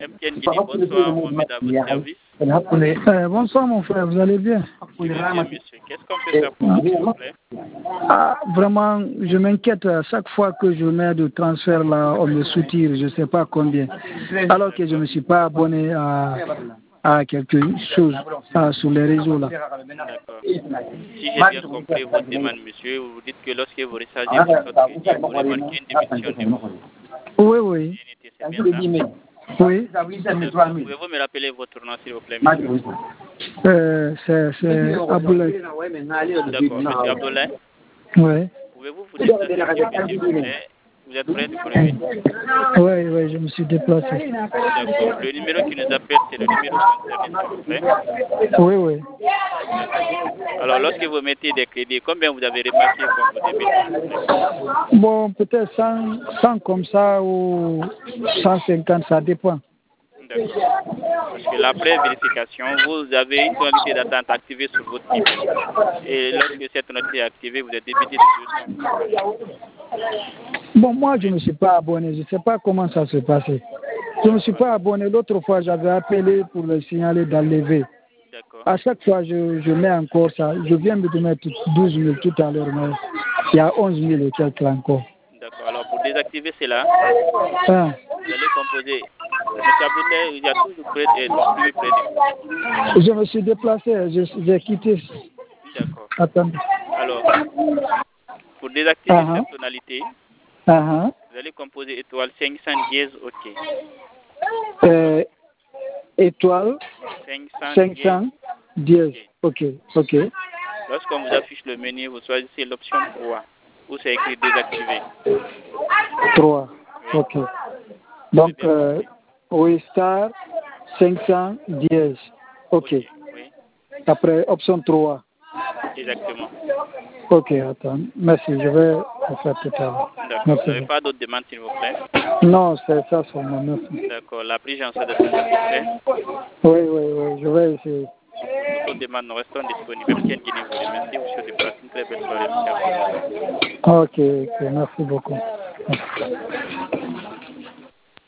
MTN Guinée, bonsoir, Mohamed à votre service. Bonsoir mon frère, vous allez bien? Je vais bien, monsieur. Qu'est-ce qu'on peut faire pour vous, s'il vous plaît? Vraiment, je m'inquiète à chaque fois que je mets de transfert là, on me soutire, je ne sais pas combien. Alors que je ne me suis pas abonné à quelque chose sur les réseaux là. D'accord. Si j'ai bien compris votre demande, monsieur, vous dites que lorsque vous rechargez votre crédit, vous remarquez une diminution de vous. Oui. C'est bien ça? Oui. Pouvez-vous me rappeler votre nom, s'il vous plaît, monsieur? C'est Aboulaye. D'accord, monsieur Abdoulaye. Oui. Pouvez-vous vous déplacer, s'il vous plaît? Vous êtes prêt de connaître? Oui, je me suis déplacé. D'accord. Le numéro qui nous appelle, c'est le numéro concerné, s'il vous plaît? Oui. Alors, lorsque vous mettez des crédits, combien vous avez remarqué quand vous débitez? Bon, peut-être 100 comme ça ou 150, ça dépend. D'accord. Parce que l'après vérification, vous avez une tonalité d'attente activée sur votre numéro. Et lorsque cette tonalité est activée, vous êtes débité de 200. Bon, moi, je ne me suis pas abonné. Je ne sais pas comment ça s'est passé. Je ne me suis pas abonné. L'autre fois, j'avais appelé pour le signaler d'enlever. D'accord. À chaque fois, je mets encore ça. Je viens de mettre 12 000 tout à l'heure, mais il y a 11 000 et quelques encore. D'accord. Alors, pour désactiver cela, vous allez composer. Monsieur Abdoulaye, il y a toujours près de vous. Je me suis déplacé, j'ai quitté. D'accord. Attendez. Alors, pour désactiver cette tonalité, vous allez composer étoile 510 OK. Étoile 510. OK. Lorsqu'on vous affiche le menu, vous choisissez l'option 3, où c'est écrit désactiver. 3, OK. Donc, oui, star 510. OK. Oui. Après, option 3. Exactement. OK, attends. Merci, je vais le faire tout à l'heure. D'accord. Vous n'avez pas d'autres demandes, s'il vous plaît? Non, c'est ça seulement. Merci. D'accord. La prise en charge de s'il vous plaît? Oui, je vais essayer. Toutes nos demandes, nous restons disponibles. MTN Guinée vous remercie. Vous souhaitez passer une très belle soirée, monsieur. OK, merci beaucoup. Merci.